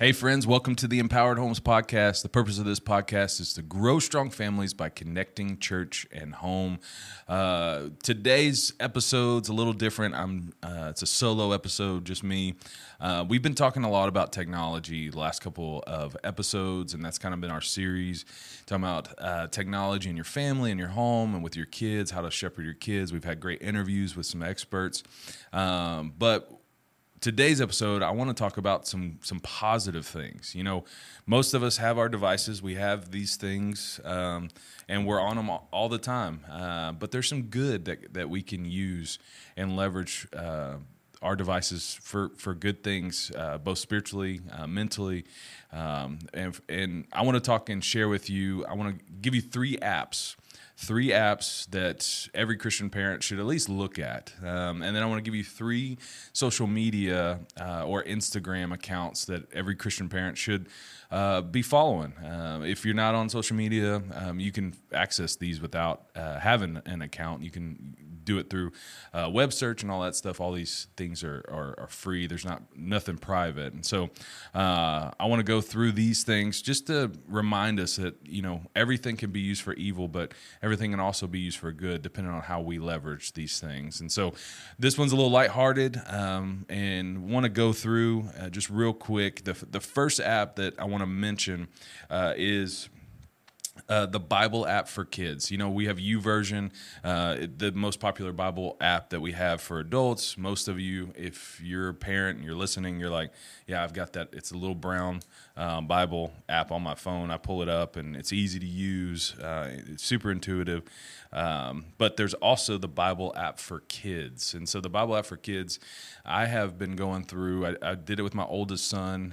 Hey friends, welcome to the Empowered Homes Podcast. The purpose of this podcast is to grow strong families by connecting church and home. Today's episode's a little different. It's a solo episode, just me. We've been talking a lot about technology the last couple of episodes, and that's kind of been our series, talking about technology in your family, in your home, and with your kids, how to shepherd your kids. We've had great interviews with some experts, but today's episode, I want to talk about some positive things. You know, most of us have our devices. We have these things, and we're on them all the time. But there's some good that we can use and leverage our devices for good things, both spiritually, mentally. And I want to talk and share with you, I want to give you three apps that every Christian parent should at least look at. And then I want to give you three social media or Instagram accounts that every Christian parent should be following. If you're not on social media, you can access these without having an account. You can do it through web search and all that stuff. All these things are free. There's nothing private. And so I want to go through these things just to remind us that, you know, everything can be used for evil, but everything can also be used for good, depending on how we leverage these things. And so this one's a little lighthearted, and want to go through just real quick. The first app that I want to mention is the Bible app for kids. You know, we have YouVersion, the most popular Bible app that we have for adults. Most of you, if you're a parent and you're listening, you're like, yeah, I've got that. It's a little brown Bible app on my phone. I pull it up and it's easy to use. It's super intuitive. But there's also the Bible app for kids. And so the Bible app for kids, I have been going through, I did it with my oldest son.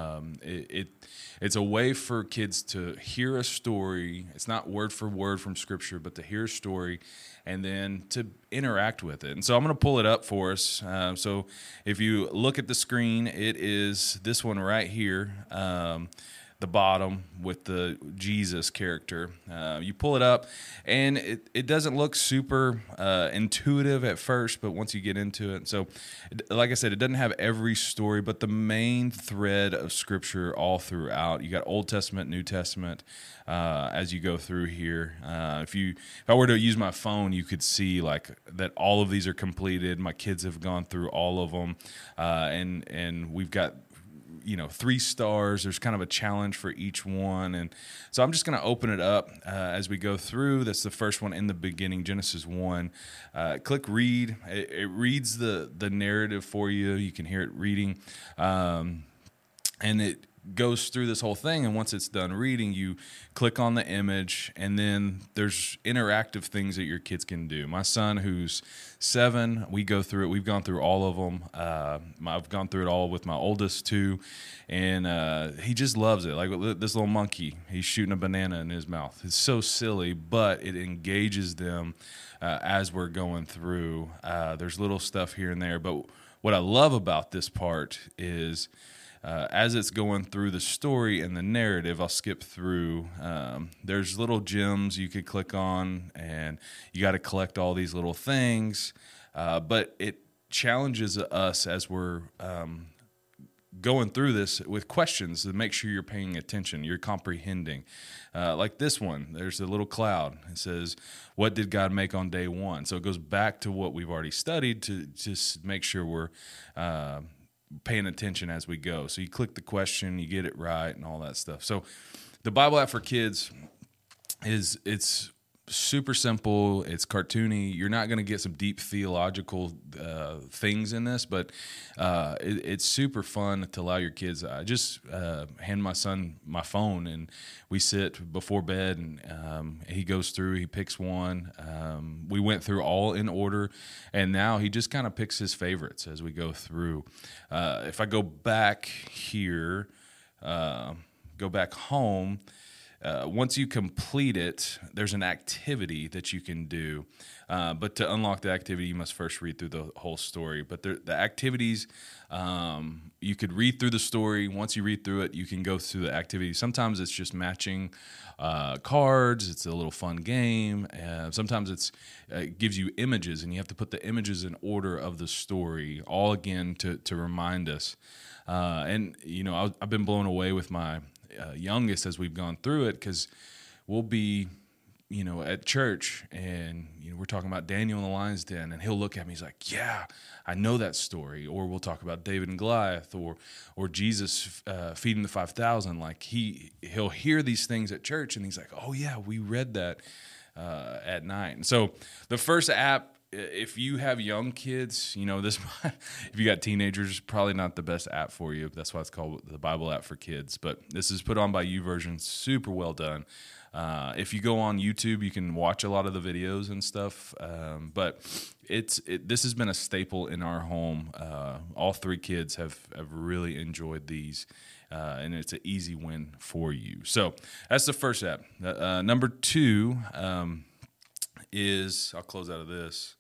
It's a way for kids to hear a story. It's not word for word from Scripture, but to hear a story and then to interact with it. And so I'm going to pull it up for us. So if you look at the screen, it is this one right here, the bottom with the Jesus character. You pull it up, and it doesn't look super intuitive at first, but once you get into it. So, like I said, it doesn't have every story, but the main thread of Scripture all throughout. You got Old Testament, New Testament, as you go through here. If I were to use my phone, you could see like that all of these are completed. My kids have gone through all of them, and we've got, you know, 3 stars. There's kind of a challenge for each one. And so I'm just going to open it up as we go through. That's the first one in the beginning, Genesis 1. Click read. It reads the narrative for you. You can hear it reading. And it goes through this whole thing, and once it's done reading, you click on the image, and then there's interactive things that your kids can do. My son, who's 7, we've gone through all of them. I've gone through it all with my oldest 2, and he just loves it. Like this little monkey, he's shooting a banana in his mouth. It's so silly, but it engages them as we're going through. There's little stuff here and there, but what I love about this part is as it's going through the story and the narrative, I'll skip through. There's little gems you could click on, and you got to collect all these little things. But it challenges us as we're going through this with questions to make sure you're paying attention, you're comprehending. Like this one, there's a little cloud. It says, what did God make on day 1? So it goes back to what we've already studied to just make sure we're paying attention as we go. So you click the question, you get it right, and all that stuff. So the Bible app for kids it's super simple. It's cartoony. You're not going to get some deep theological things in this, but it's super fun to allow your kids. I just hand my son my phone, and we sit before bed, and he goes through. He picks one. We went through all in order, and now he just kind of picks his favorites as we go through. If I go back here, go back home. once you complete it, there's an activity that you can do. But to unlock the activity, you must first read through the whole story. But the activities, you could read through the story. Once you read through it, you can go through the activity. Sometimes it's just matching cards. It's a little fun game. Sometimes it gives you images, and you have to put the images in order of the story, all again to remind us. And I've been blown away with my youngest as we've gone through it, because we'll be at church and we're talking about Daniel in the lion's den, and he'll look at me, he's like, yeah, I know that story. Or we'll talk about David and Goliath, or Jesus feeding the 5,000. Like he'll hear these things at church, and he's like, oh yeah, we read that at night. And so the first app, if you have young kids, this, if you got teenagers, probably not the best app for you. That's why it's called the Bible app for kids. But this is put on by YouVersion, super well done. If you go on YouTube, you can watch a lot of the videos and stuff. But this has been a staple in our home. All three kids have really enjoyed these, and it's an easy win for you. So that's the first app. Number two is, I'll close out of this.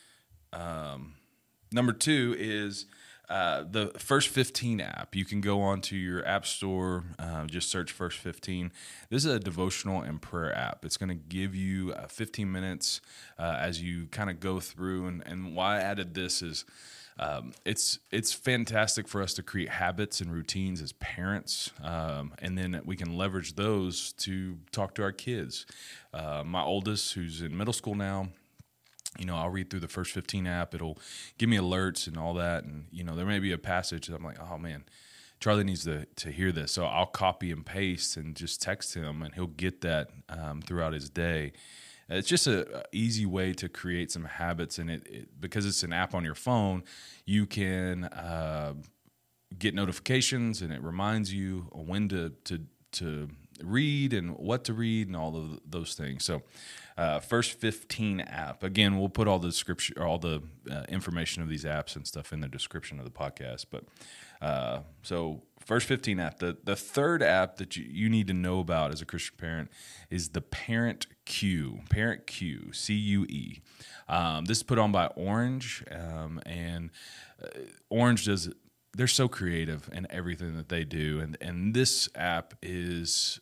Number two is the First 15 app. You can go onto your app store, just search First 15. This is a devotional and prayer app. It's going to give you 15 minutes as you kind of go through. And why I added this is it's fantastic for us to create habits and routines as parents, and then we can leverage those to talk to our kids. My oldest, who's in middle school now, I'll read through the First 15 app. It'll give me alerts and all that. And, there may be a passage that I'm like, oh, man, Charlie needs to hear this. So I'll copy and paste and just text him, and he'll get that throughout his day. It's just an easy way to create some habits. And because it's an app on your phone, you can get notifications, and it reminds you when to read and what to read and all of those things. So First 15 app. Again, we'll put all the description or all the information of these apps and stuff in the description of the podcast. But so First 15 app. The third app that you need to know about as a Christian parent is the Parent Cue. Parent Cue, CUE. This is put on by Orange, and Orange does. They're so creative in everything that they do, and this app is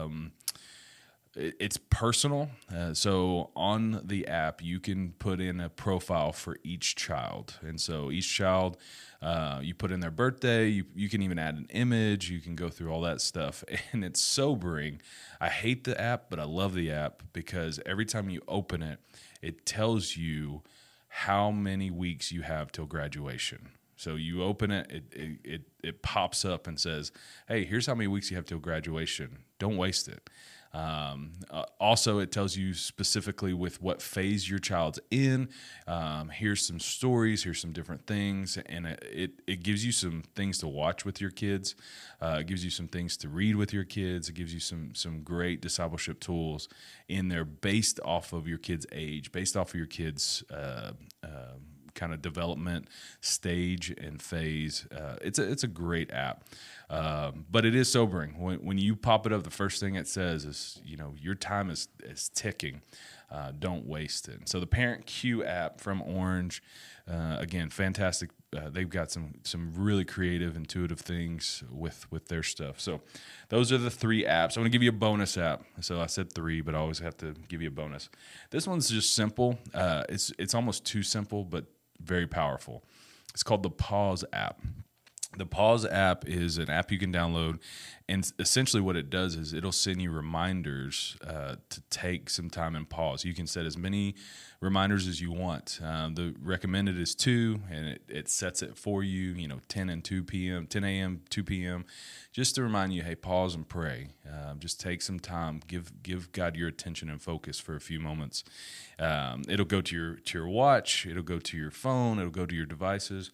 it's personal. So on the app, you can put in a profile for each child, and so each child, you put in their birthday. You can even add an image. You can go through all that stuff, and it's sobering. I hate the app, but I love the app because every time you open it, it tells you how many weeks you have till graduation. So you open it, it pops up and says, hey, here's how many weeks you have till graduation. Don't waste it. Also, it tells you specifically with what phase your child's in. Here's some stories, here's some different things, and it gives you some things to watch with your kids. It gives you some things to read with your kids. It gives you some great discipleship tools in there based off of your kid's age, based off of your kid's kind of development stage and phase. It's a great app, but it is sobering. When you pop it up, the first thing it says is, your time is ticking. Don't waste it. So the Parent Cue app from Orange, again, fantastic. They've got some really creative, intuitive things with their stuff. So those are the three apps. I'm going to give you a bonus app. So I said three, but I always have to give you a bonus. This one's just simple. It's almost too simple, but very powerful. It's called the Pause app. The Pause app is an app you can download, and essentially what it does is it'll send you reminders to take some time and pause. You can set as many reminders as you want. The recommended is 2, and it sets it for you, 10 and 2 p.m., 10 a.m., 2 p.m., just to remind you, hey, pause and pray. Just take some time. Give God your attention and focus for a few moments. It'll go to your watch. It'll go to your phone. It'll go to your devices.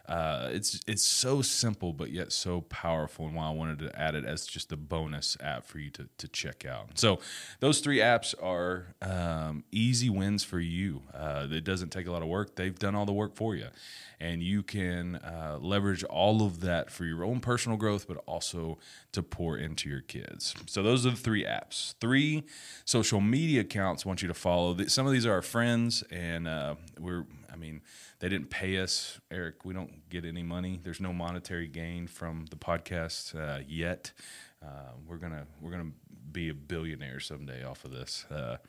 It's so simple, but yet so powerful, and why I wanted to add it as just a bonus app for you to check out. So those 3 apps are easy wins for you. It doesn't take a lot of work. They've done all the work for you, and you can leverage all of that for your own personal growth, but also to pour into your kids. So those are the 3 apps. 3 social media accounts I want you to follow. Some of these are our friends, and they didn't pay us, Eric. We don't get any money. There's no monetary gain from the podcast yet. We're gonna be a billionaire someday off of this.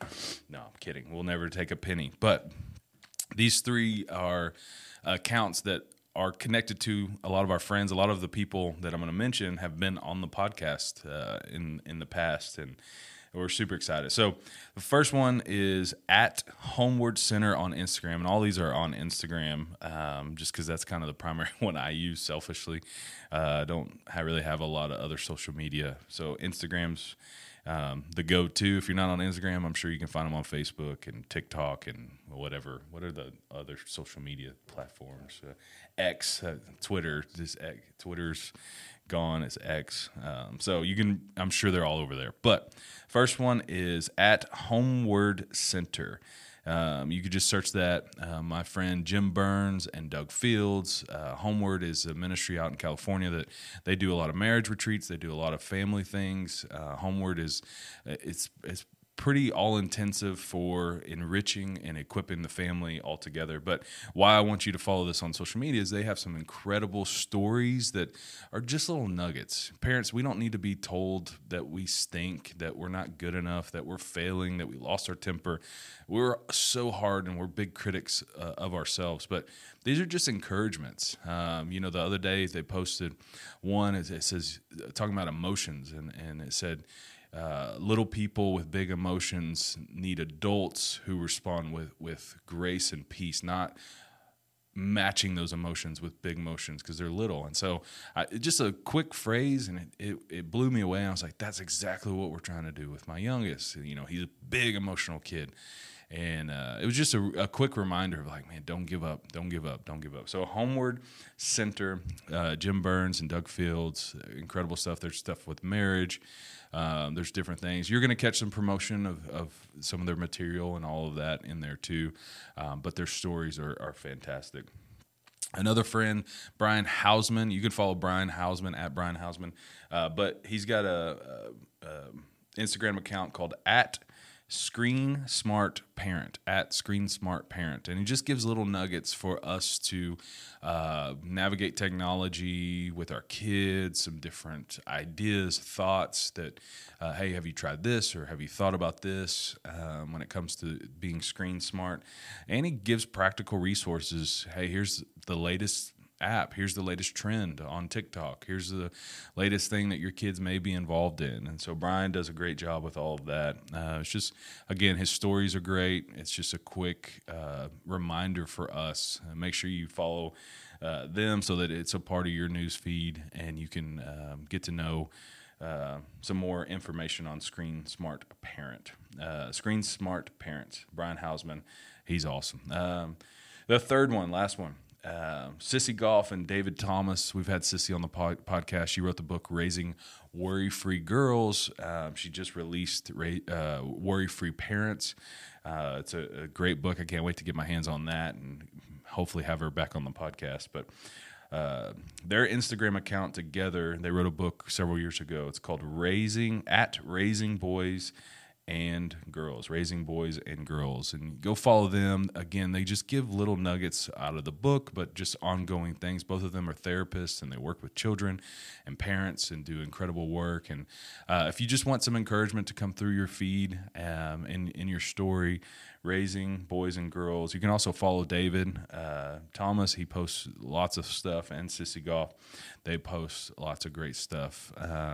No, I'm kidding. We'll never take a penny. But these 3 are accounts that are connected to a lot of our friends. A lot of the people that I'm going to mention have been on the podcast in the past, and we're super excited. So the first one is at Homeward Center on Instagram, and all these are on Instagram just because that's kind of the primary one I use selfishly. I don't really have a lot of other social media, so Instagram's the go-to. If you're not on Instagram, I'm sure you can find them on Facebook and TikTok and whatever. What are the other social media platforms? X, Twitter. Twitter's gone. It's X. So you can. I'm sure they're all over there. But first one is at Homeward Center. You could just search that. My friend Jim Burns and Doug Fields. Homeward is a ministry out in California that they do a lot of marriage retreats. They do a lot of family things. Homeward it's pretty all-intensive for enriching and equipping the family all together. But why I want you to follow this on social media is they have some incredible stories that are just little nuggets. Parents, we don't need to be told that we stink, that we're not good enough, that we're failing, that we lost our temper. We're so hard and we're big critics of ourselves. But these are just encouragements. The other day they posted one, it says, talking about emotions, and it said, little people with big emotions need adults who respond with grace and peace, not matching those emotions with big emotions because they're little. And so just a quick phrase, and it blew me away. I was like, that's exactly what we're trying to do with my youngest. He's a big emotional kid. And it was just a quick reminder of like, man, don't give up, don't give up, don't give up. So Homeward Center, Jim Burns and Doug Fields, incredible stuff. There's stuff with marriage. There's different things. You're going to catch some promotion of some of their material and all of that in there too. But their stories are fantastic. Another friend, Brian Hausman. You can follow Brian Hausman at Brian Hausman. But he's got a Instagram account called at Screen Smart Parent, at Screen Smart Parent. And he just gives little nuggets for us to navigate technology with our kids, some different ideas, thoughts that, hey, have you tried this or have you thought about this when it comes to being screen smart? And he gives practical resources. Hey, here's the latest app. Here's the latest trend on TikTok. Here's the latest thing that your kids may be involved in. And so Brian does a great job with all of that. It's just, again, his stories are great. It's just a quick reminder for us. Make sure you follow them so that it's a part of your news feed and you can get to know some more information on Screen Smart Parent. Screen Smart Parents, Brian Hausman. He's awesome. The third one, last one. Sissy Goff and David Thomas. We've had Sissy on the podcast. She wrote the book Raising Worry-Free Girls. She just released Worry-Free Parents. It's a great book. I can't wait to get my hands on that and hopefully have her back on the podcast. But their Instagram account together, they wrote a book several years ago. It's called Raising Boys and Girls, Raising Boys and Girls. And go follow them. Again, they just give little nuggets out of the book, but just ongoing things. Both of them are therapists, and they work with children and parents and do incredible work. And if you just want some encouragement to come through your feed in your story, Raising Boys and Girls, you can also follow David Thomas. He posts lots of stuff, and Sissy Goff. They post lots of great stuff.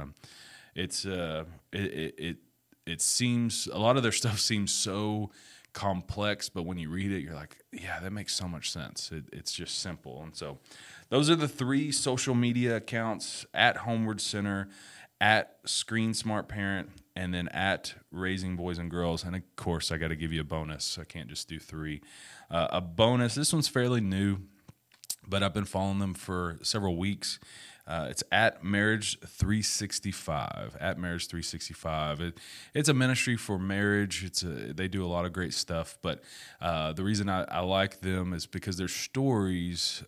It seems, a lot of their stuff seems so complex, but when you read it, you're like, yeah, that makes so much sense. It's just simple. And so those are the 3 social media accounts: at Homeward Center, at Screen Smart Parent, and then at Raising Boys and Girls. And of course, I got to give you a bonus. I can't just do 3. A bonus, this one's fairly new. but I've been following them for several weeks. It's at Marriage 365. At Marriage 365. It's a ministry for marriage. They do a lot of great stuff. But the reason I like them is because their stories.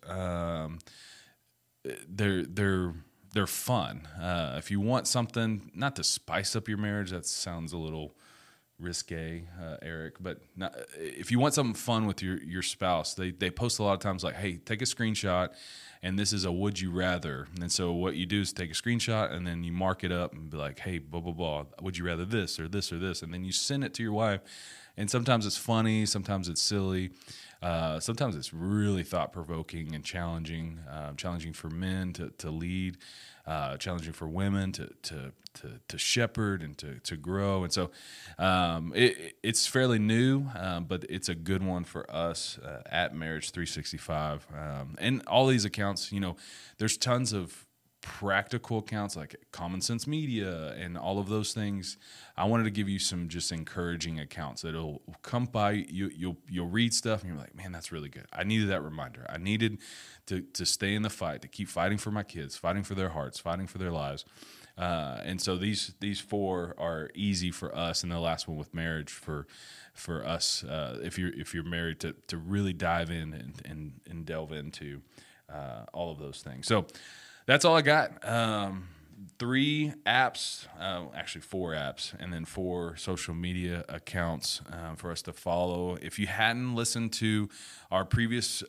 They're fun. If you want something not to spice up your marriage, that sounds a little risque, Eric. But if you want something fun with your spouse, they post a lot of times like, "Hey, take a screenshot, and this is a would you rather." And so what you do is take a screenshot and then you mark it up and be like, "Hey, blah blah blah, would you rather this or this or this?" And then you send it to your wife. And sometimes it's funny, sometimes it's silly. Sometimes it's really thought-provoking and challenging, challenging for men to lead, challenging for women to shepherd and to grow. And so it's fairly new, but it's a good one for us at Marriage 365. And all these accounts, there's tons of practical accounts like Common Sense Media and all of those things. I wanted to give you some just encouraging accounts that'll come by. You'll read stuff and you're like, man, that's really good. I needed that reminder. I needed to stay in the fight, to keep fighting for my kids, fighting for their hearts, fighting for their lives. And so these four are easy for us, and the last one with marriage for us, if you're married, to really dive in and delve into all of those things. So that's all I got. 3 apps, actually 4 apps, and then 4 social media accounts for us to follow. If you hadn't listened to our previous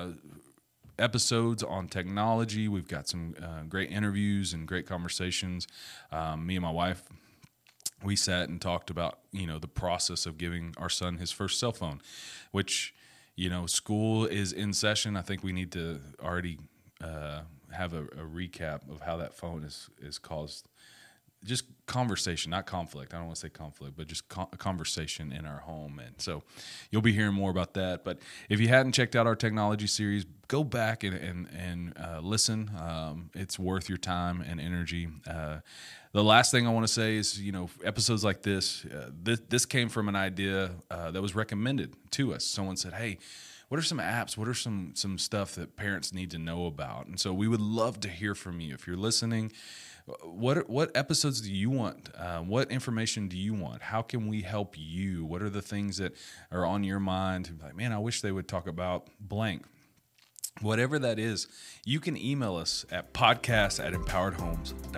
episodes on technology, we've got some great interviews and great conversations. Me and my wife, we sat and talked about the process of giving our son his first cell phone, which school is in session. I think we need to already have a recap of how that phone is caused just conversation, not conflict. I don't want to say conflict, but just a conversation in our home. And so you'll be hearing more about that. But if you hadn't checked out our technology series, go back and listen. It's worth your time and energy. The last thing I want to say is, episodes like this came from an idea that was recommended to us. Someone said, hey, what are some apps? What are some stuff that parents need to know about? And so we would love to hear from you. If you're listening, what episodes do you want? What information do you want? How can we help you? What are the things that are on your mind? Like, man, I wish they would talk about blank. Whatever that is, you can email us at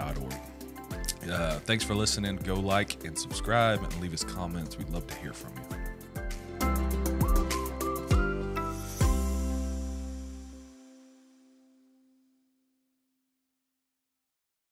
podcast@empoweredhomes.org. Thanks for listening. Go like and subscribe and leave us comments. We'd love to hear from you.